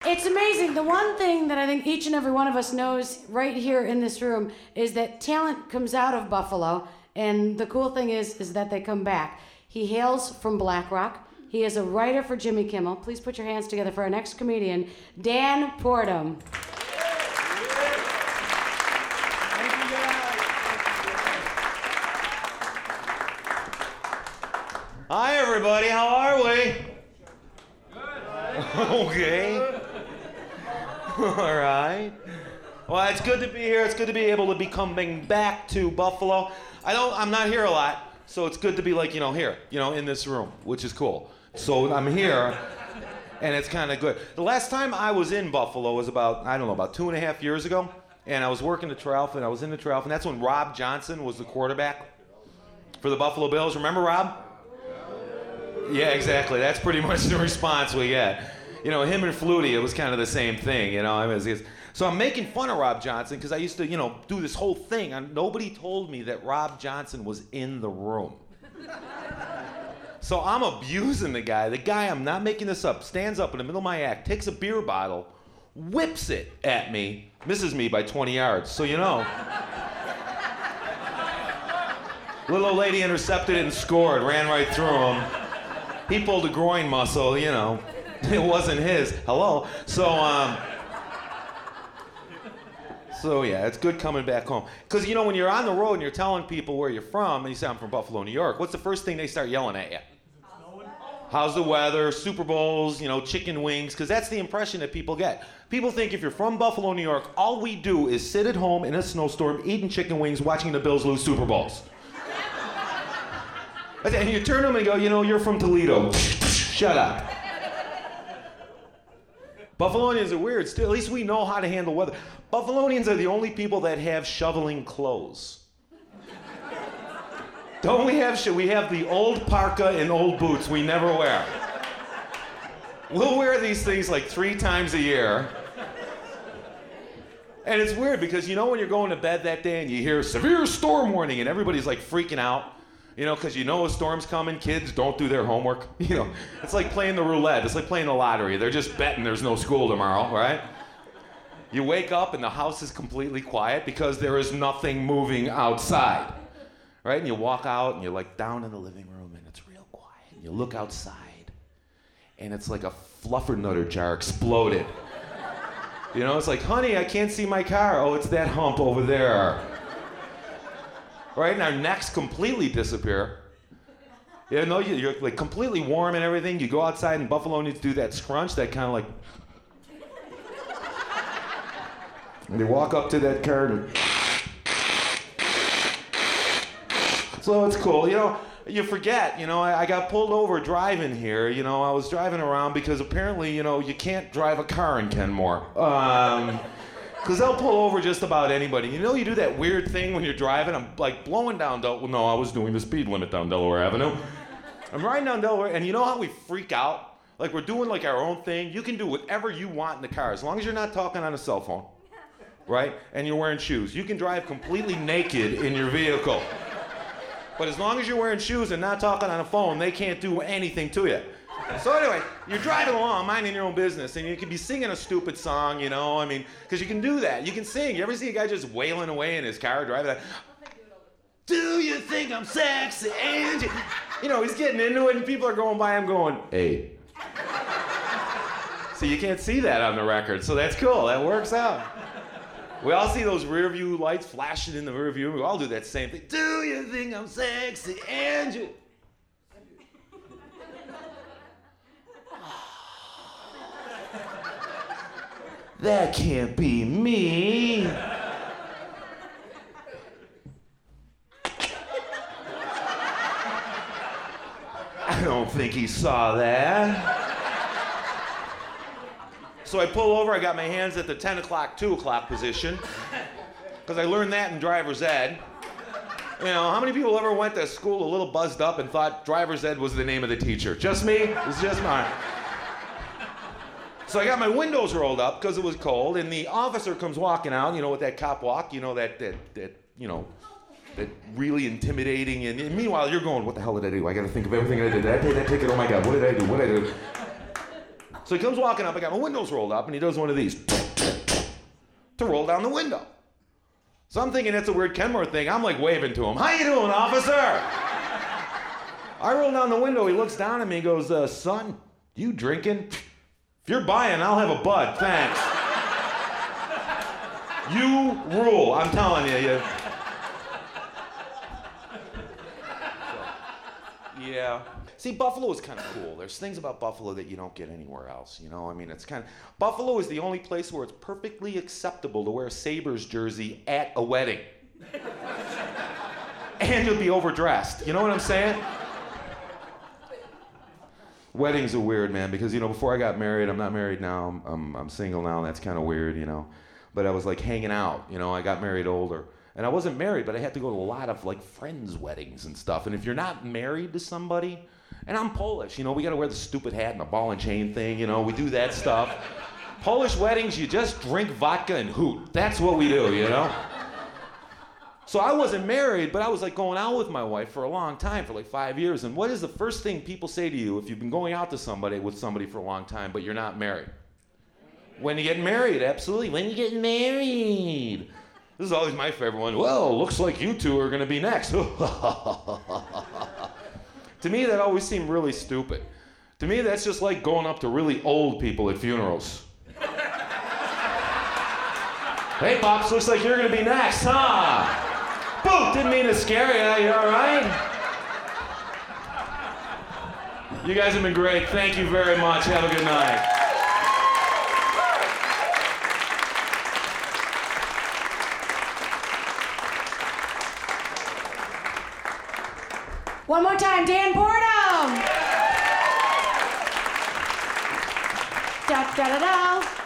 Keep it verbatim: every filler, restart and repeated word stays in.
It's amazing. The one thing that I think each and every one of us knows right here in this room is that talent comes out of Buffalo, and the cool thing is, is that they come back. He hails from Black Rock. He is a writer for Jimmy Kimmel. Please put your hands together for our next comedian, Dan Portum. Hi, everybody. How are we? Good. Okay. All right. Well, it's good to be here. It's good to be able to be coming back to Buffalo. I don't. I'm not here a lot, so it's good to be like you know here, you know, in this room, which is cool. So I'm here, and it's kind of good. The last time I was in Buffalo was about I don't know about two and a half years ago, and I was working the Triumphant. I was in the Triumphant. That's when Rob Johnson was the quarterback for the Buffalo Bills. Remember Rob? Yeah, exactly. That's pretty much the response we get. You know, him and Flutie, it was kind of the same thing, you know. I mean, it's, it's, so I'm making fun of Rob Johnson because I used to, you know, do this whole thing. And nobody told me that Rob Johnson was in the room. So I'm abusing the guy. The guy, I'm not making this up, stands up in the middle of my act, takes a beer bottle, whips it at me, misses me by twenty yards. So, you know. Little old lady intercepted it and scored, ran right through him. He pulled a groin muscle, you know. It wasn't his. Hello. So, um... So, yeah, it's good coming back home. Because, you know, when you're on the road and you're telling people where you're from, and you say, I'm from Buffalo, New York, what's the first thing they start yelling at you? How's the weather? Super Bowls, you know, chicken wings, because that's the impression that people get. People think if you're from Buffalo, New York, all we do is sit at home in a snowstorm, eating chicken wings, watching the Bills lose Super Bowls. And you turn to them and go, you know, you're from Toledo. Shut up. Buffalonians are weird. Still, at least we know how to handle weather. Buffalonians are the only people that have shoveling clothes. Don't we have, sh- we have the old parka and old boots we never wear. We'll wear these things like three times a year. And it's weird because you know when you're going to bed that day and you hear severe storm warning and everybody's like freaking out? You know, because you know a storm's coming, kids don't do their homework. You know, it's like playing the roulette. It's like playing the lottery. They're just betting there's no school tomorrow, right? You wake up and the house is completely quiet because there is nothing moving outside, right? And you walk out and you're like down in the living room and it's real quiet. And you look outside and it's like a fluffernutter jar exploded. You know, it's like, honey, I can't see my car. Oh, it's that hump over there. Right, and our necks completely disappear. You know, you're like completely warm and everything. You go outside and Buffalonians do that scrunch, that kind of like. And they walk up to that car and. So it's cool, you know. You forget, you know. I, I got pulled over driving here. You know, I was driving around because apparently, you know, you can't drive a car in Kenmore. Um. Because they'll pull over just about anybody. You know, you do that weird thing when you're driving. I'm like blowing down Del. Well, no, I was doing the speed limit down Delaware Avenue. I'm riding down Delaware, and you know how we freak out? Like we're doing like our own thing. You can do whatever you want in the car as long as you're not talking on a cell phone, right? And you're wearing shoes. You can drive completely naked in your vehicle. But as long as you're wearing shoes and not talking on a phone, they can't do anything to you. So anyway, you're driving along, minding your own business, and you can be singing a stupid song, you know, I mean, because you can do that. You can sing. You ever see a guy just wailing away in his car driving like, do you think I'm sexy, Angie? You know, he's getting into it, and people are going by him going, hey. So you can't see that on the record, so that's cool. That works out. We all see those rear view lights flashing in the rear view. We all do that same thing. Do you think I'm sexy, Angie? That can't be me. I don't think he saw that. So I pull over, I got my hands at the ten o'clock, two o'clock position, because I learned that in driver's ed. You know, how many people ever went to school a little buzzed up and thought driver's ed was the name of the teacher? Just me? It's just mine. So I got my windows rolled up because it was cold, and the officer comes walking out, you know, with that cop walk, you know, that, that, that you know, that really intimidating, and, and meanwhile, you're going, what the hell did I do? I gotta think of everything I did. Did I pay that ticket? Oh my God, what did I do? What did I do? So he comes walking up, I got my windows rolled up, and he does one of these to roll down the window. So I'm thinking it's a weird Kenmore thing. I'm like waving to him. How you doing, officer? I roll down the window, he looks down at me and goes, uh, son, you drinking? If you're buying, I'll have a bud, thanks. You rule, I'm telling you. you. Yeah. See, Buffalo is kind of cool. There's things about Buffalo that you don't get anywhere else, you know? I mean, it's kind of... Buffalo is the only place where it's perfectly acceptable to wear a Sabres jersey at a wedding. And you'll be overdressed. You know what I'm saying? Weddings are weird, man, because, you know, before I got married, I'm not married now, I'm, I'm, I'm single now, and that's kind of weird, you know? But I was, like, hanging out, you know? I got married older. And I wasn't married, but I had to go to a lot of, like, friends' weddings and stuff. And if you're not married to somebody... And I'm Polish, you know, we gotta wear the stupid hat and the ball and chain thing, you know, we do that stuff. Polish weddings, you just drink vodka and hoot. That's what we do, you know? So I wasn't married, but I was like going out with my wife for a long time, for like five years. And what is the first thing people say to you if you've been going out to somebody with somebody for a long time, but you're not married? When you get married, absolutely. When you get married. This is always my favorite one. Well, looks like you two are gonna be next. To me, that always seemed really stupid. To me, that's just like going up to really old people at funerals. Hey, Pops, looks like you're gonna be next, huh? Boo! Didn't mean to scare you. You all right? You guys have been great. Thank you very much. Have a good night. One more time, Dan Portum. Da da da da.